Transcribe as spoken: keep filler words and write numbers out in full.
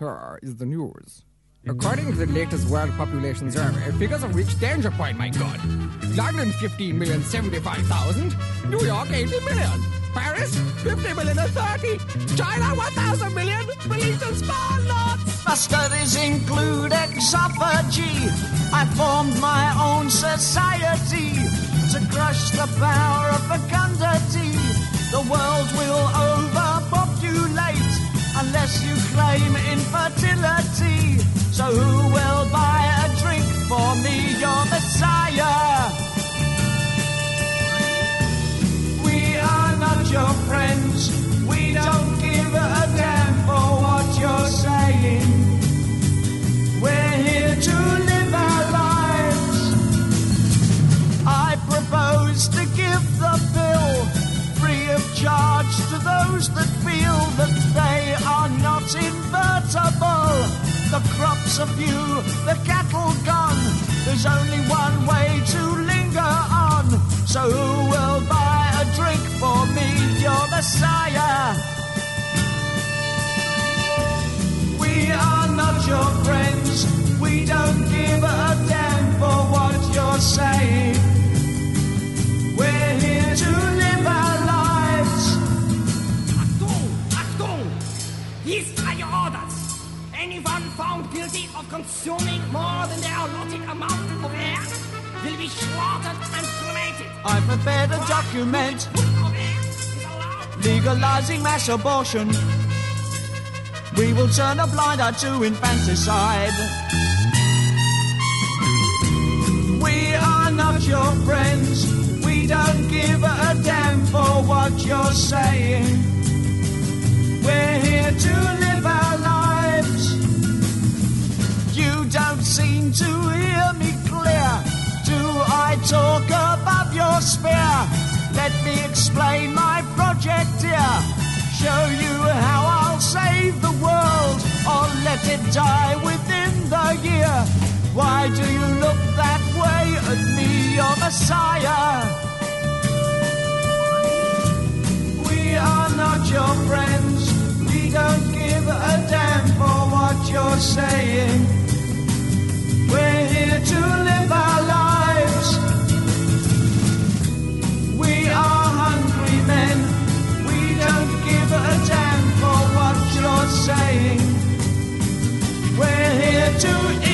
Here is the news. According to the latest World Population Survey, figures have reached danger point, my God. London, fifteen million seventy-five thousand. New York, eighty million. Paris, fifty million and thirty. China, one thousand million. Believed in small lots. My studies include exophagy. I formed my own society to crush the power of fecundity. The world will overpopulate unless you claim infertility. So who will buy a drink for me, your Messiah? We are not your friends. We don't give a damn for what you're saying. We're here to live our lives. I propose to give the bill free of charge to those that feel that they are not invertible. The crops are few, the cattle gone. There's only one way to linger on. So who will buy a drink for me, your Messiah? We are not your friends. We don't give a damn for what you're saying. We're here to live our lives. Achtung! Achtung! These are your orders. Anyone found guilty of consuming more than their allotted amount of air will be slaughtered and cremated. I prepared a document legalizing mass abortion. We will turn a blind eye to infanticide. We are not your friends. We don't give a damn for what you're saying. We're here to live our lives. You don't seem to hear me clear. Do I talk above your spear? Let me explain my project here. Show you how I'll save the world, or let it die within the year. Why do you look that way at me, your Messiah? We are not your friends. We don't give a damn for what you're saying. We're here to live our lives. We are hungry men. We don't give a damn for what you're saying. We're here to